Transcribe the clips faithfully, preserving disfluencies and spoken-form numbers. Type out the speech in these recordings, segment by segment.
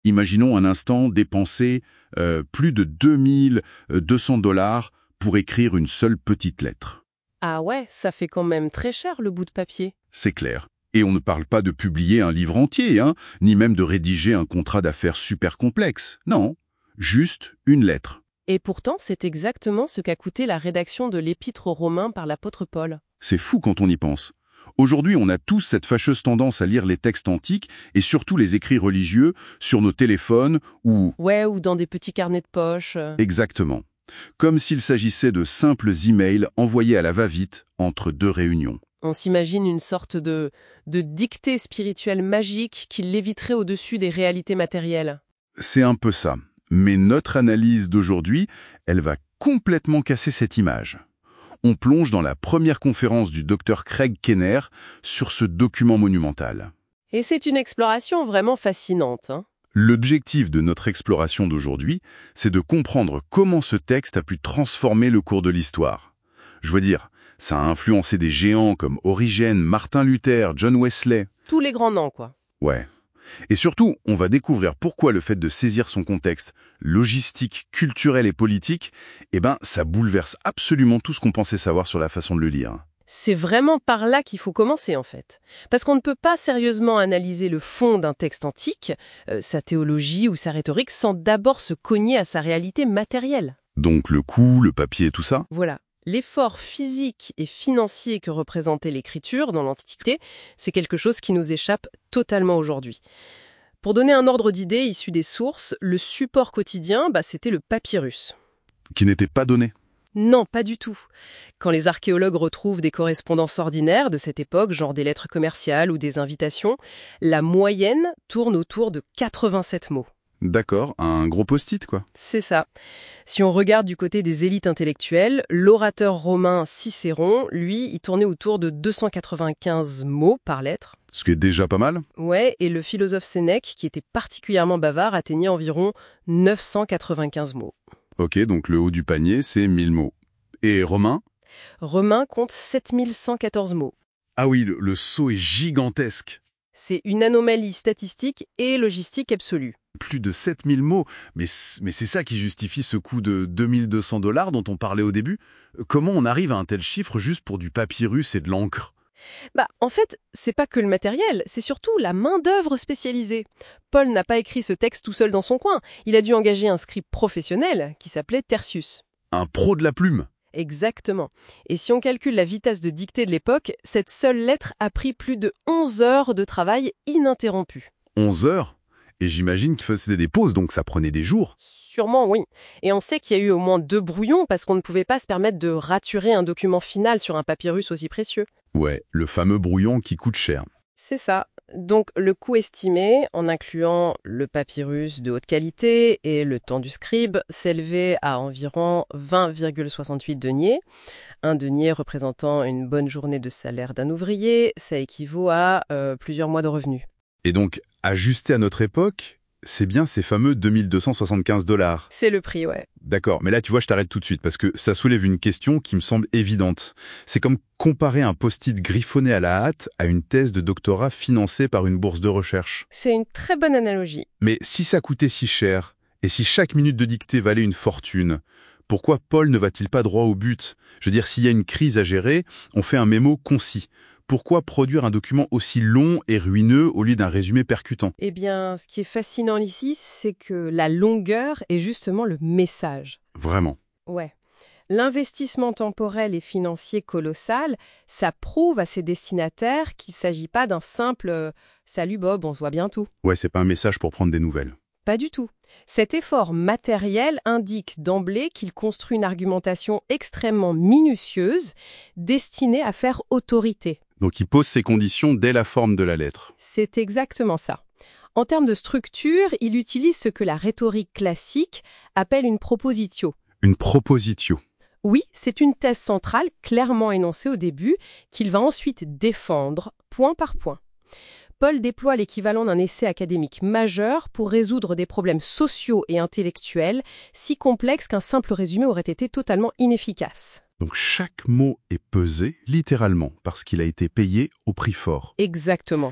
Imaginons un instant dépenser euh, plus de deux mille deux cents dollars pour écrire une seule petite lettre. Ah ouais, ça fait quand même très cher le bout de papier. C'est clair. Et on ne parle pas de publier un livre entier, hein, ni même de rédiger un contrat d'affaires super complexe. Non, juste une lettre. Et pourtant, c'est exactement ce qu'a coûté la rédaction de l'Épître aux Romains par l'apôtre Paul. C'est fou quand on y pense. Aujourd'hui, on a tous cette fâcheuse tendance à lire les textes antiques et surtout les écrits religieux sur nos téléphones ou... Ouais, ou dans des petits carnets de poche. Exactement. Comme s'il s'agissait de simples emails envoyés à la va-vite entre deux réunions. On s'imagine une sorte de, de dictée spirituelle magique qui léviterait au-dessus des réalités matérielles. C'est un peu ça. Mais notre analyse d'aujourd'hui, elle va complètement casser cette image. On plonge dans la première conférence du docteur Craig Kenner sur ce document monumental. Et c'est une exploration vraiment fascinante, hein. L'objectif de notre exploration d'aujourd'hui, c'est de comprendre comment ce texte a pu transformer le cours de l'histoire. Je veux dire, ça a influencé des géants comme Origène, Martin Luther, John Wesley. Tous les grands noms, quoi. Ouais. Et surtout, on va découvrir pourquoi le fait de saisir son contexte logistique, culturel et politique, eh ben, ça bouleverse absolument tout ce qu'on pensait savoir sur la façon de le lire. C'est vraiment par là qu'il faut commencer, en fait. Parce qu'on ne peut pas sérieusement analyser le fond d'un texte antique, euh, sa théologie ou sa rhétorique, sans d'abord se cogner à sa réalité matérielle. Donc le coût, le papier et tout ça? Voilà. L'effort physique et financier que représentait l'écriture dans l'Antiquité, c'est quelque chose qui nous échappe totalement aujourd'hui. Pour donner un ordre d'idée issu des sources, le support quotidien, bah, c'était le papyrus. Qui n'était pas donné? Non, pas du tout. Quand les archéologues retrouvent des correspondances ordinaires de cette époque, genre des lettres commerciales ou des invitations, la moyenne tourne autour de quatre-vingt-sept mots. D'accord, un gros post-it, quoi. C'est ça. Si on regarde du côté des élites intellectuelles, l'orateur romain Cicéron, lui, il tournait autour de deux cent quatre-vingt-quinze mots par lettre. Ce qui est déjà pas mal. Ouais, et le philosophe Sénèque, qui était particulièrement bavard, atteignait environ neuf cent quatre-vingt-quinze mots. Ok, donc le haut du panier, c'est mille mots. Et Romain? Romain compte sept mille cent quatorze mots. Ah oui, le, le saut est gigantesque. C'est une anomalie statistique et logistique absolue. Plus de sept mille mots, mais, mais c'est ça qui justifie ce coût de deux mille deux cents dollars dont on parlait au début. Comment on arrive à un tel chiffre juste pour du papyrus et de l'encre? Bah, en fait, c'est pas que le matériel, c'est surtout la main-d'œuvre spécialisée. Paul n'a pas écrit ce texte tout seul dans son coin. Il a dû engager un scribe professionnel qui s'appelait Tertius. Un pro de la plume. Exactement. Et si on calcule la vitesse de dictée de l'époque, cette seule lettre a pris plus de onze heures de travail ininterrompu. onze heures? Et j'imagine qu'il faisait des pauses, donc ça prenait des jours. Sûrement, oui. Et on sait qu'il y a eu au moins deux brouillons parce qu'on ne pouvait pas se permettre de raturer un document final sur un papyrus aussi précieux. Ouais, le fameux brouillon qui coûte cher. C'est ça. Donc le coût estimé, en incluant le papyrus de haute qualité et le temps du scribe, s'élevait à environ vingt virgule soixante-huit deniers. Un denier représentant une bonne journée de salaire d'un ouvrier, ça équivaut à euh, plusieurs mois de revenus. Et donc, ajusté à notre époque, c'est bien ces fameux deux mille deux cent soixante-quinze dollars. C'est le prix, ouais. D'accord, mais là, tu vois, je t'arrête tout de suite parce que ça soulève une question qui me semble évidente. C'est comme comparer un post-it griffonné à la hâte à une thèse de doctorat financée par une bourse de recherche. C'est une très bonne analogie. Mais si ça coûtait si cher, et si chaque minute de dictée valait une fortune, pourquoi Paul ne va-t-il pas droit au but? Je veux dire, s'il y a une crise à gérer, on fait un mémo concis. Pourquoi produire un document aussi long et ruineux au lieu d'un résumé percutant? Eh bien, ce qui est fascinant ici, c'est que la longueur est justement le message. Vraiment. Ouais. L'investissement temporel et financier colossal, ça prouve à ses destinataires qu'il ne s'agit pas d'un simple euh, « Salut Bob, on se voit bientôt ». Ouais, c'est pas un message pour prendre des nouvelles. Pas du tout. Cet effort matériel indique d'emblée qu'il construit une argumentation extrêmement minutieuse, destinée à faire autorité. Donc il pose ses conditions dès la forme de la lettre. C'est exactement ça. En termes de structure, il utilise ce que la rhétorique classique appelle une propositio. Une propositio. Oui, c'est une thèse centrale clairement énoncée au début qu'il va ensuite défendre point par point. Paul déploie l'équivalent d'un essai académique majeur pour résoudre des problèmes sociaux et intellectuels si complexes qu'un simple résumé aurait été totalement inefficace. Donc chaque mot est pesé, littéralement, parce qu'il a été payé au prix fort. Exactement.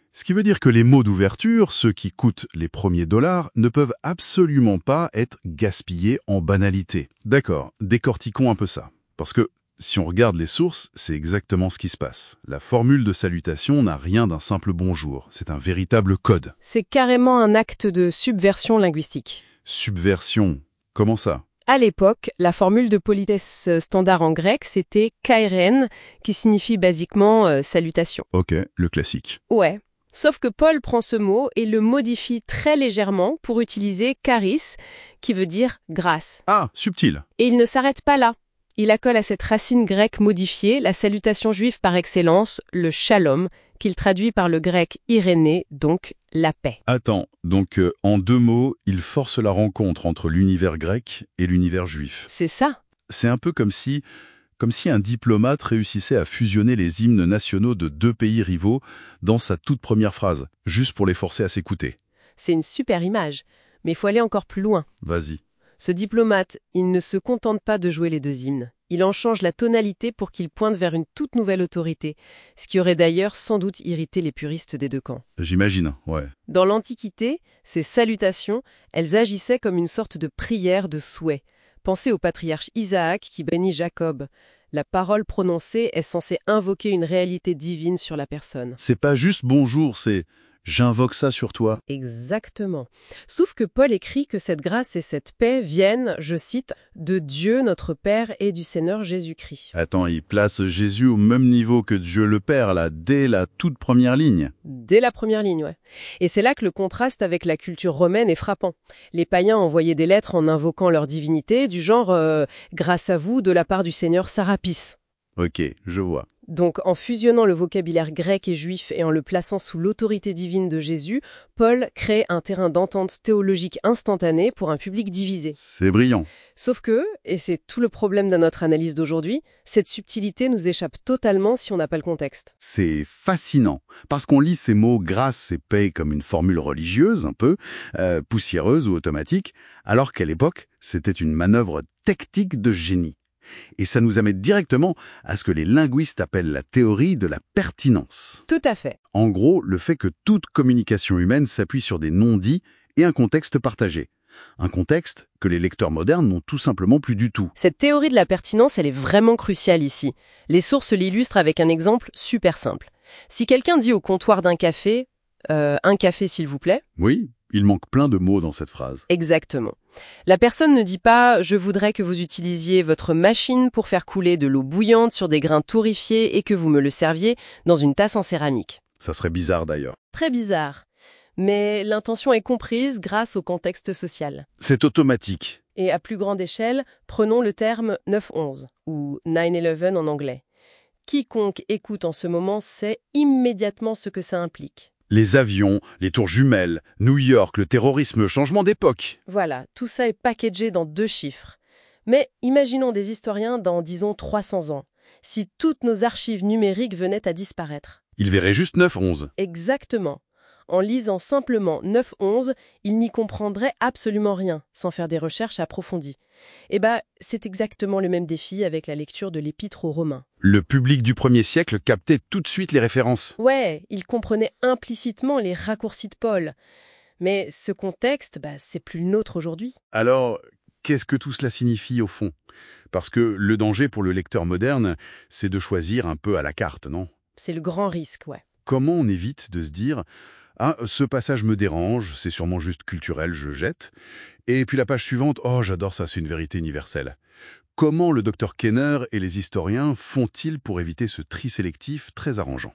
Ce qui veut dire que les mots d'ouverture, ceux qui coûtent les premiers dollars, ne peuvent absolument pas être gaspillés en banalité. D'accord, décortiquons un peu ça. Parce que si on regarde les sources, c'est exactement ce qui se passe. La formule de salutation n'a rien d'un simple bonjour, c'est un véritable code. C'est carrément un acte de subversion linguistique. Subversion, comment ça? À l'époque, la formule de politesse standard en grec, c'était kairen, qui signifie basiquement euh, salutation. Ok, le classique. Ouais. Sauf que Paul prend ce mot et le modifie très légèrement pour utiliser charis, qui veut dire grâce. Ah, subtil. Et il ne s'arrête pas là. Il accole à cette racine grecque modifiée la salutation juive par excellence, le shalom, qu'il traduit par le grec irénée, donc la paix. Attends, donc euh, en deux mots, il force la rencontre entre l'univers grec et l'univers juif. C'est ça. C'est un peu comme si, comme si un diplomate réussissait à fusionner les hymnes nationaux de deux pays rivaux dans sa toute première phrase, juste pour les forcer à s'écouter. C'est une super image, mais il faut aller encore plus loin. Vas-y. Ce diplomate, il ne se contente pas de jouer les deux hymnes. Il en change la tonalité pour qu'il pointe vers une toute nouvelle autorité, ce qui aurait d'ailleurs sans doute irrité les puristes des deux camps. J'imagine, ouais. Dans l'Antiquité, ces salutations, elles agissaient comme une sorte de prière de souhait. Pensez au patriarche Isaac qui bénit Jacob. La parole prononcée est censée invoquer une réalité divine sur la personne. C'est pas juste bonjour, c'est j'invoque ça sur toi. Exactement. Sauf que Paul écrit que cette grâce et cette paix viennent, je cite, de Dieu notre Père et du Seigneur Jésus-Christ. Attends, il place Jésus au même niveau que Dieu le Père, là, dès la toute première ligne. Dès la première ligne, ouais. Et c'est là que le contraste avec la culture romaine est frappant. Les païens envoyaient des lettres en invoquant leur divinité, du genre euh, « grâce à vous » de la part du Seigneur Sarapis. Ok, je vois. Donc, en fusionnant le vocabulaire grec et juif et en le plaçant sous l'autorité divine de Jésus, Paul crée un terrain d'entente théologique instantané pour un public divisé. C'est brillant. Sauf que, et c'est tout le problème de notre analyse d'aujourd'hui, cette subtilité nous échappe totalement si on n'a pas le contexte. C'est fascinant, parce qu'on lit ces mots grâce et paix comme une formule religieuse, un peu, euh, poussiéreuse ou automatique, alors qu'à l'époque, c'était une manœuvre tactique de génie. Et ça nous amène directement à ce que les linguistes appellent la théorie de la pertinence. Tout à fait. En gros, le fait que toute communication humaine s'appuie sur des non-dits et un contexte partagé. Un contexte que les lecteurs modernes n'ont tout simplement plus du tout. Cette théorie de la pertinence, elle est vraiment cruciale ici. Les sources l'illustrent avec un exemple super simple. Si quelqu'un dit au comptoir d'un café euh, « un café s'il vous plaît », oui, il manque plein de mots dans cette phrase. Exactement. La personne ne dit pas « je voudrais que vous utilisiez votre machine pour faire couler de l'eau bouillante sur des grains torréfiés et que vous me le serviez dans une tasse en céramique ». Ça serait bizarre d'ailleurs. Très bizarre. Mais l'intention est comprise grâce au contexte social. C'est automatique. Et à plus grande échelle, prenons le terme neuf onze, ou nine eleven en anglais. Quiconque écoute en ce moment sait immédiatement ce que ça implique. Les avions, les tours jumelles, New York, le terrorisme, le changement d'époque. Voilà, tout ça est packagé dans deux chiffres. Mais imaginons des historiens dans, disons, trois cents ans, si toutes nos archives numériques venaient à disparaître. Ils verraient juste neuf onze. Exactement. En lisant simplement neuf onze, ils n'y comprendraient absolument rien, sans faire des recherches approfondies. Eh bien, c'est exactement le même défi avec la lecture de l'Épître aux Romains. Le public du premier siècle captait tout de suite les références. Ouais, il comprenait implicitement les raccourcis de Paul. Mais ce contexte, bah, c'est plus le nôtre aujourd'hui. Alors, qu'est-ce que tout cela signifie au fond? Parce que le danger pour le lecteur moderne, c'est de choisir un peu à la carte, non? C'est le grand risque, ouais. Comment on évite de se dire « Ah, ce passage me dérange, c'est sûrement juste culturel, je jette. » Et puis la page suivante « Oh, j'adore ça, c'est une vérité universelle. » Comment le docteur Kenner et les historiens font-ils pour éviter ce tri sélectif très arrangeant?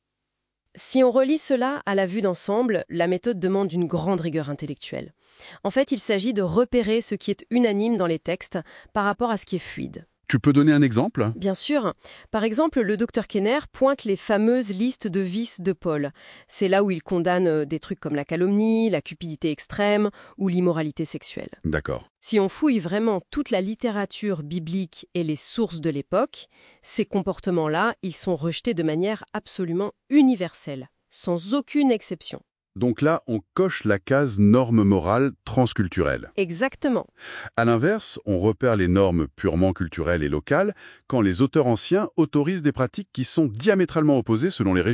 Si on relie cela à la vue d'ensemble, la méthode demande une grande rigueur intellectuelle. En fait, il s'agit de repérer ce qui est unanime dans les textes par rapport à ce qui est fluide. Tu peux donner un exemple? Bien sûr. Par exemple, le docteur Kenner pointe les fameuses listes de vices de Paul. C'est là où il condamne des trucs comme la calomnie, la cupidité extrême ou l'immoralité sexuelle. D'accord. Si on fouille vraiment toute la littérature biblique et les sources de l'époque, ces comportements-là, ils sont rejetés de manière absolument universelle, sans aucune exception. Donc là, on coche la case norme morale transculturelle. Exactement. À l'inverse, on repère les normes purement culturelles et locales quand les auteurs anciens autorisent des pratiques qui sont diamétralement opposées selon les régions.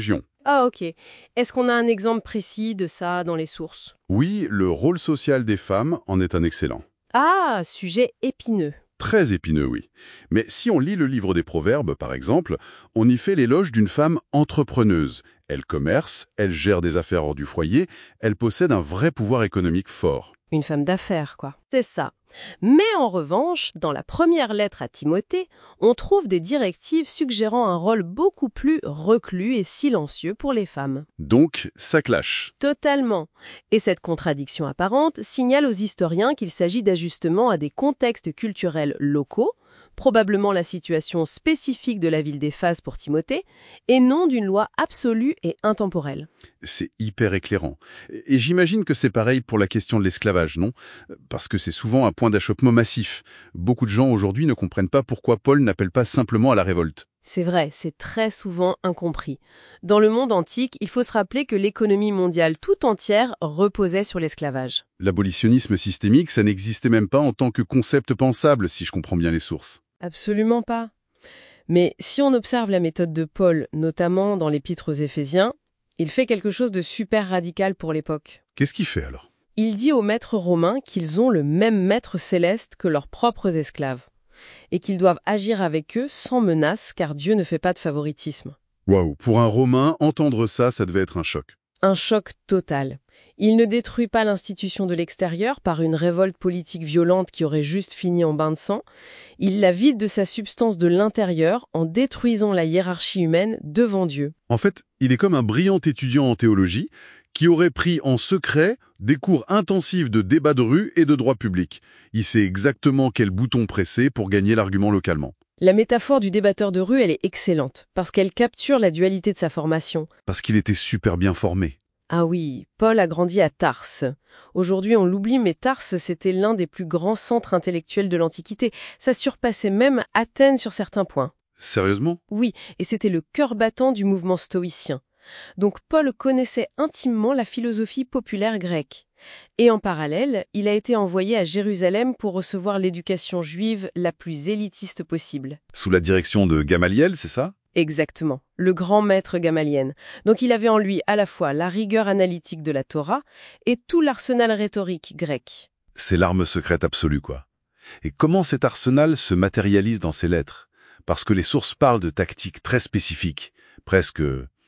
Ah ok. Est-ce qu'on a un exemple précis de ça dans les sources? Oui, le rôle social des femmes en est un excellent. Ah, sujet épineux. Très épineux, oui. Mais si on lit le livre des Proverbes, par exemple, on y fait l'éloge d'une femme entrepreneuse. Elle commerce, elle gère des affaires hors du foyer, elle possède un vrai pouvoir économique fort. Une femme d'affaires, quoi. C'est ça. Mais en revanche, dans la première lettre à Timothée, on trouve des directives suggérant un rôle beaucoup plus reclus et silencieux pour les femmes. Donc, ça clash. Totalement. Et cette contradiction apparente signale aux historiens qu'il s'agit d'ajustements à des contextes culturels locaux, probablement la situation spécifique de la ville d'Éphase pour Timothée, et non d'une loi absolue et intemporelle. C'est hyper éclairant. Et j'imagine que c'est pareil pour la question de l'esclavage, non? Parce que c'est souvent un point d'achoppement massif. Beaucoup de gens aujourd'hui ne comprennent pas pourquoi Paul n'appelle pas simplement à la révolte. C'est vrai, c'est très souvent incompris. Dans le monde antique, il faut se rappeler que l'économie mondiale tout entière reposait sur l'esclavage. L'abolitionnisme systémique, ça n'existait même pas en tant que concept pensable, si je comprends bien les sources. Absolument pas. Mais si on observe la méthode de Paul, notamment dans l'Épître aux Éphésiens, il fait quelque chose de super radical pour l'époque. Qu'est-ce qu'il fait alors? Il dit aux maîtres romains qu'ils ont le même maître céleste que leurs propres esclaves, et qu'ils doivent agir avec eux sans menace, car Dieu ne fait pas de favoritisme. Waouh, pour un Romain, entendre ça, ça devait être un choc. Un choc total. Il ne détruit pas l'institution de l'extérieur par une révolte politique violente qui aurait juste fini en bain de sang. Il la vide de sa substance de l'intérieur en détruisant la hiérarchie humaine devant Dieu. En fait, il est comme un brillant étudiant en théologie qui aurait pris en secret des cours intensifs de débat de rue et de droit public. Il sait exactement quel bouton presser pour gagner l'argument localement. La métaphore du débatteur de rue, elle est excellente, parce qu'elle capture la dualité de sa formation. Parce qu'il était super bien formé. Ah oui, Paul a grandi à Tarse. Aujourd'hui, on l'oublie, mais Tarse, c'était l'un des plus grands centres intellectuels de l'Antiquité. Ça surpassait même Athènes sur certains points. Sérieusement? Oui, et c'était le cœur battant du mouvement stoïcien. Donc Paul connaissait intimement la philosophie populaire grecque. Et en parallèle, il a été envoyé à Jérusalem pour recevoir l'éducation juive la plus élitiste possible. Sous la direction de Gamaliel, c'est ça? Exactement, le grand maître Gamalien. Donc il avait en lui à la fois la rigueur analytique de la Torah et tout l'arsenal rhétorique grec. C'est l'arme secrète absolue, quoi. Et comment cet arsenal se matérialise dans ses lettres? Parce que les sources parlent de tactiques très spécifiques, presque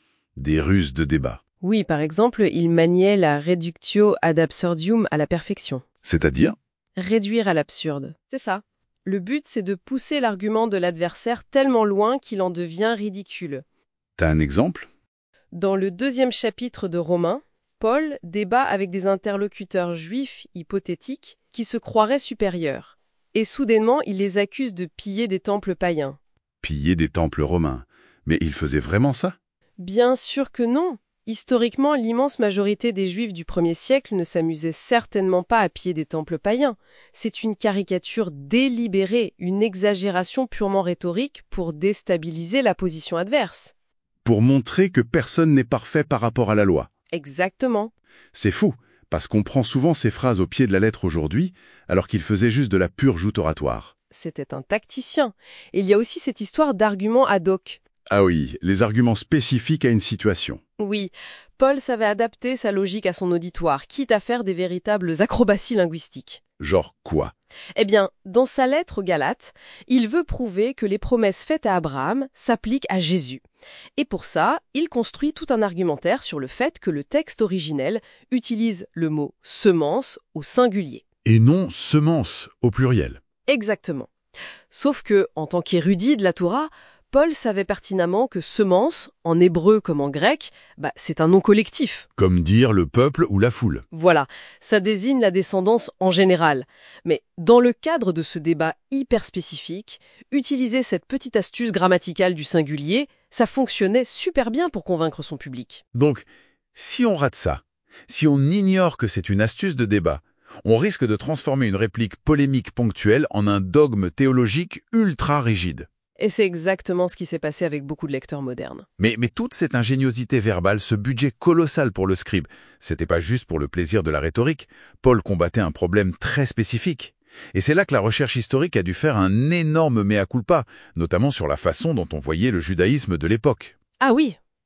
des ruses de débat. Oui, par exemple, il maniait la reductio ad absurdium à la perfection. C'est-à-dire? Réduire à l'absurde. C'est ça. Le but, c'est de pousser l'argument de l'adversaire tellement loin qu'il en devient ridicule. T'as un exemple? Dans le deuxième chapitre de Romains, Paul débat avec des interlocuteurs juifs hypothétiques qui se croiraient supérieurs. Et soudainement, il les accuse de piller des temples païens. Piller des temples romains. Mais il faisait vraiment ça? Bien sûr que non. Historiquement, l'immense majorité des Juifs du premier siècle ne s'amusaient certainement pas à piller des temples païens. C'est une caricature délibérée, une exagération purement rhétorique pour déstabiliser la position adverse. Pour montrer que personne n'est parfait par rapport à la loi. Exactement. C'est fou, parce qu'on prend souvent ces phrases au pied de la lettre aujourd'hui, alors qu'il faisait juste de la pure joute oratoire. C'était un tacticien. Et il y a aussi cette histoire d'arguments ad hoc. Ah oui, les arguments spécifiques à une situation. Oui, Paul savait adapter sa logique à son auditoire, quitte à faire des véritables acrobaties linguistiques. Genre quoi? Eh bien, dans sa lettre aux Galates, il veut prouver que les promesses faites à Abraham s'appliquent à Jésus. Et pour ça, il construit tout un argumentaire sur le fait que le texte originel utilise le mot « semence » au singulier. Et non « semence » au pluriel. Exactement. Sauf que, en tant qu'érudit de la Torah, Paul savait pertinemment que semence, en hébreu comme en grec, bah, c'est un nom collectif. Comme dire le peuple ou la foule. Voilà, ça désigne la descendance en général. Mais dans le cadre de ce débat hyper spécifique, utiliser cette petite astuce grammaticale du singulier, ça fonctionnait super bien pour convaincre son public. Donc, si on rate ça, si on ignore que c'est une astuce de débat, on risque de transformer une réplique polémique ponctuelle en un dogme théologique ultra rigide. Et c'est exactement ce qui s'est passé avec beaucoup de lecteurs modernes. Mais, mais toute cette ingéniosité verbale, ce budget colossal pour le scribe, c'était pas juste pour le plaisir de la rhétorique. Paul combattait un problème très spécifique. Et c'est là que la recherche historique a dû faire un énorme mea culpa, notamment sur la façon dont on voyait le judaïsme de l'époque. Ah oui,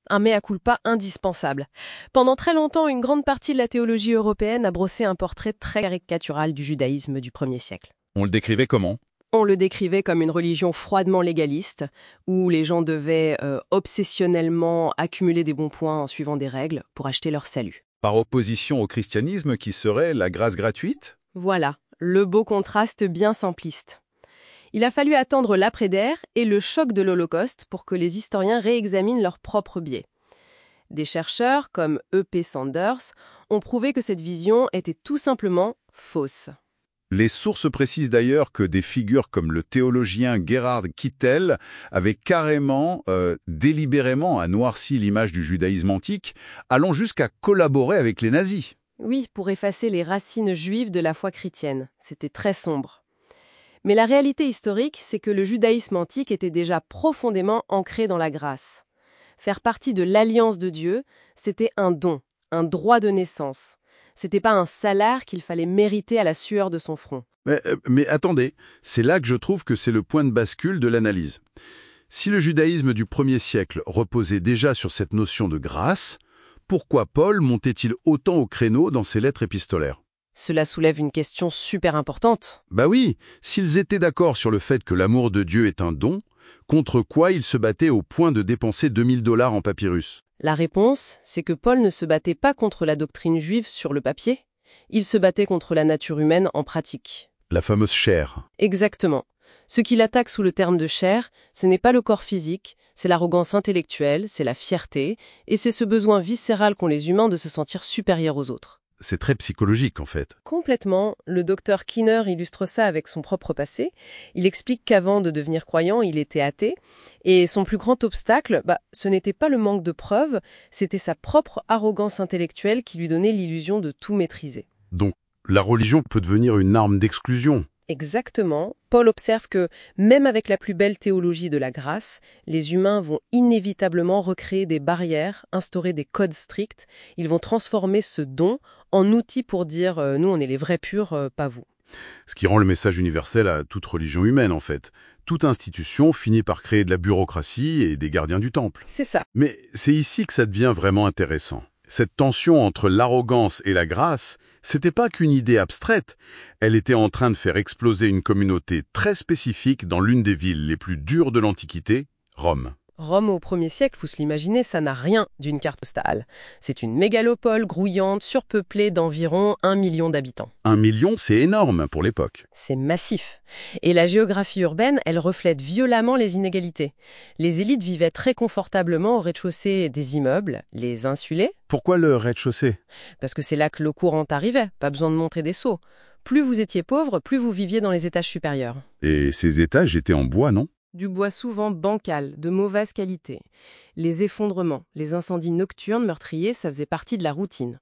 Un mea culpa indispensable. Pendant très longtemps, une grande partie de la théologie européenne a brossé un portrait très caricatural du judaïsme du premier siècle. On le décrivait comment ? On le décrivait comme une religion froidement légaliste, où les gens devaient euh, obsessionnellement accumuler des bons points en suivant des règles pour acheter leur salut. Par opposition au christianisme qui serait la grâce gratuite ? Voilà, le beau contraste bien simpliste. Il a fallu attendre l'après-guerre et le choc de l'Holocauste pour que les historiens réexaminent leurs propres biais. Des chercheurs, comme E P Sanders, ont prouvé que cette vision était tout simplement fausse. Les sources précisent d'ailleurs que des figures comme le théologien Gerhard Kittel avaient carrément, euh, délibérément noirci l'image du judaïsme antique, allant jusqu'à collaborer avec les nazis. Oui, pour effacer les racines juives de la foi chrétienne. C'était très sombre. Mais la réalité historique, c'est que le judaïsme antique était déjà profondément ancré dans la grâce. Faire partie de l'alliance de Dieu, c'était un don, un droit de naissance. C'était pas un salaire qu'il fallait mériter à la sueur de son front. Mais, mais attendez, c'est là que je trouve que c'est le point de bascule de l'analyse. Si le judaïsme du premier siècle reposait déjà sur cette notion de grâce, pourquoi Paul montait-il autant au créneau dans ses lettres épistolaires ? Cela soulève une question super importante. Bah oui, s'ils étaient d'accord sur le fait que l'amour de Dieu est un don, contre quoi ils se battaient au point de dépenser deux mille dollars en papyrus ? La réponse, c'est que Paul ne se battait pas contre la doctrine juive sur le papier, il se battait contre la nature humaine en pratique. La fameuse chair. Exactement. Ce qu'il attaque sous le terme de chair, ce n'est pas le corps physique, c'est l'arrogance intellectuelle, c'est la fierté, et c'est ce besoin viscéral qu'ont les humains de se sentir supérieurs aux autres. C'est très psychologique, en fait. Complètement. Le docteur Kinner illustre ça avec son propre passé. Il explique qu'avant de devenir croyant, il était athée. Et son plus grand obstacle, bah, ce n'était pas le manque de preuves, c'était sa propre arrogance intellectuelle qui lui donnait l'illusion de tout maîtriser. Donc, la religion peut devenir une arme d'exclusion. Exactement. Paul observe que, même avec la plus belle théologie de la grâce, les humains vont inévitablement recréer des barrières, instaurer des codes stricts. Ils vont transformer ce don en outil pour dire euh, « nous, on est les vrais purs, euh, pas vous ». Ce qui rend le message universel à toute religion humaine, en fait. Toute institution finit par créer de la bureaucratie et des gardiens du temple. C'est ça. Mais c'est ici que ça devient vraiment intéressant. Cette tension entre l'arrogance et la grâce, c'était pas qu'une idée abstraite, elle était en train de faire exploser une communauté très spécifique dans l'une des villes les plus dures de l'Antiquité, Rome. Rome au premier siècle, vous l'imaginez, ça n'a rien d'une carte postale. C'est une mégalopole grouillante, surpeuplée d'environ un million d'habitants. Un million, c'est énorme pour l'époque. C'est massif. Et la géographie urbaine, elle reflète violemment les inégalités. Les élites vivaient très confortablement au rez-de-chaussée des immeubles, les insulés. Pourquoi le rez-de-chaussée ? Parce que c'est là que l'eau courante arrivait, pas besoin de montrer des seaux. Plus vous étiez pauvre, plus vous viviez dans les étages supérieurs. Et ces étages étaient en bois, non ? Du bois souvent bancal, de mauvaise qualité. Les effondrements, les incendies nocturnes meurtriers, ça faisait partie de la routine.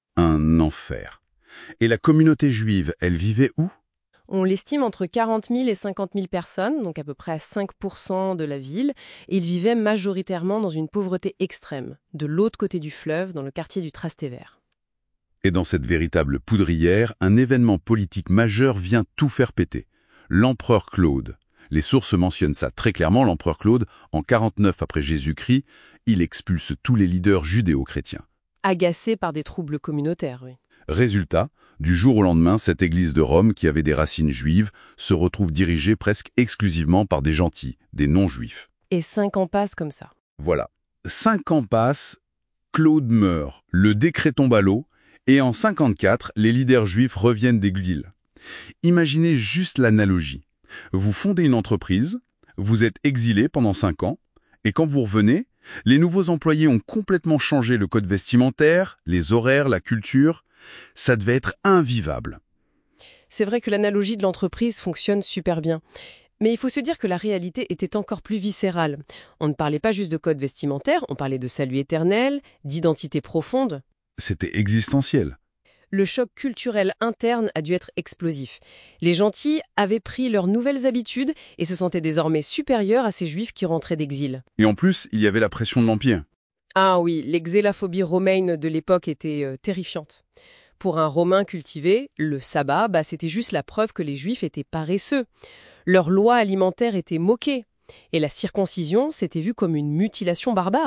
Un enfer. Et la communauté juive, elle vivait où ? On l'estime entre quarante mille et cinquante mille personnes, donc à peu près à cinq pour cent de la ville, et ils vivaient majoritairement dans une pauvreté extrême, de l'autre côté du fleuve, dans le quartier du Trastevere. Et dans cette véritable poudrière, un événement politique majeur vient tout faire péter. L'empereur Claude. Les sources mentionnent ça très clairement, l'empereur Claude, en quarante-neuf après Jésus-Christ, il expulse tous les leaders judéo-chrétiens. Agacé par des troubles communautaires, oui. Résultat, du jour au lendemain, cette église de Rome, qui avait des racines juives, se retrouve dirigée presque exclusivement par des gentils, des non-juifs. Et cinq ans passent comme ça. Voilà. Cinq ans passent, Claude meurt, le décret tombe à l'eau, et en cinquante-quatre, les leaders juifs reviennent d'exil. Imaginez juste l'analogie. Vous fondez une entreprise, vous êtes exilé pendant cinq ans, et quand vous revenez, les nouveaux employés ont complètement changé le code vestimentaire, les horaires, la culture. Ça devait être invivable. C'est vrai que l'analogie de l'entreprise fonctionne super bien. Mais il faut se dire que la réalité était encore plus viscérale. On ne parlait pas juste de code vestimentaire, on parlait de salut éternel, d'identité profonde. C'était existentiel. Le choc culturel interne a dû être explosif. Les gentils avaient pris leurs nouvelles habitudes et se sentaient désormais supérieurs à ces juifs qui rentraient d'exil. Et en plus, il y avait la pression de l'Empire. Ah oui, l'exélaphobie romaine de l'époque était euh, terrifiante. Pour un Romain cultivé, le sabbat, bah, c'était juste la preuve que les juifs étaient paresseux. Leurs lois alimentaires étaient moquées. Et la circoncision, c'était vu comme une mutilation barbare.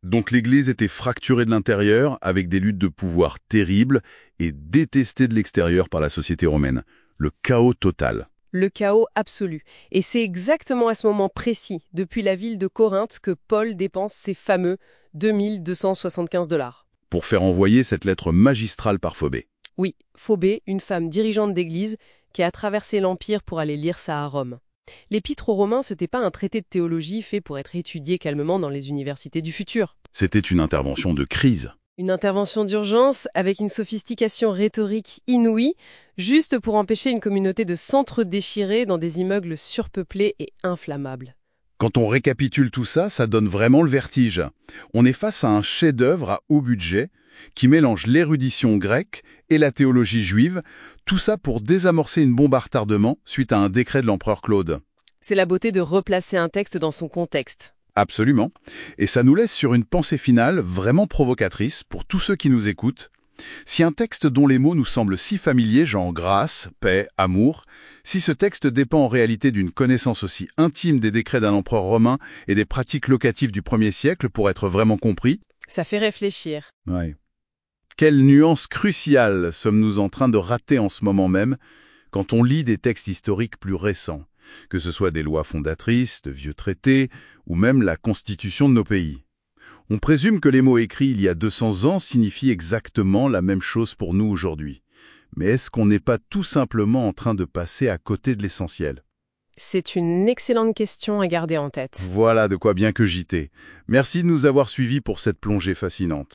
Donc l'Église était fracturée de l'intérieur, avec des luttes de pouvoir terribles, et détestée de l'extérieur par la société romaine. Le chaos total. Le chaos absolu. Et c'est exactement à ce moment précis, depuis la ville de Corinthe, que Paul dépense ses fameux deux mille deux cent soixante-quinze dollars. Pour faire envoyer cette lettre magistrale par Phobé. Oui, Phobé, une femme dirigeante d'église, qui a traversé l'Empire pour aller lire ça à Rome. L'Épître aux Romains, ce n'était pas un traité de théologie fait pour être étudié calmement dans les universités du futur. C'était une intervention de crise. Une intervention d'urgence avec une sophistication rhétorique inouïe, juste pour empêcher une communauté de s'entre-déchirer dans des immeubles surpeuplés et inflammables. Quand on récapitule tout ça, ça donne vraiment le vertige. On est face à un chef-d'œuvre à haut budget qui mélange l'érudition grecque et la théologie juive, tout ça pour désamorcer une bombe à retardement suite à un décret de l'empereur Claude. C'est la beauté de replacer un texte dans son contexte. Absolument. Et ça nous laisse sur une pensée finale vraiment provocatrice pour tous ceux qui nous écoutent. Si un texte dont les mots nous semblent si familiers, genre grâce, paix, amour, si ce texte dépend en réalité d'une connaissance aussi intime des décrets d'un empereur romain et des pratiques locatives du premier siècle pour être vraiment compris... Ça fait réfléchir. Ouais. Quelle nuance cruciale sommes-nous en train de rater en ce moment même quand on lit des textes historiques plus récents, que ce soit des lois fondatrices, de vieux traités, ou même la constitution de nos pays. On présume que les mots écrits il y a deux cents ans signifient exactement la même chose pour nous aujourd'hui. Mais est-ce qu'on n'est pas tout simplement en train de passer à côté de l'essentiel ? C'est une excellente question à garder en tête. Voilà de quoi bien cogiter. Merci de nous avoir suivis pour cette plongée fascinante.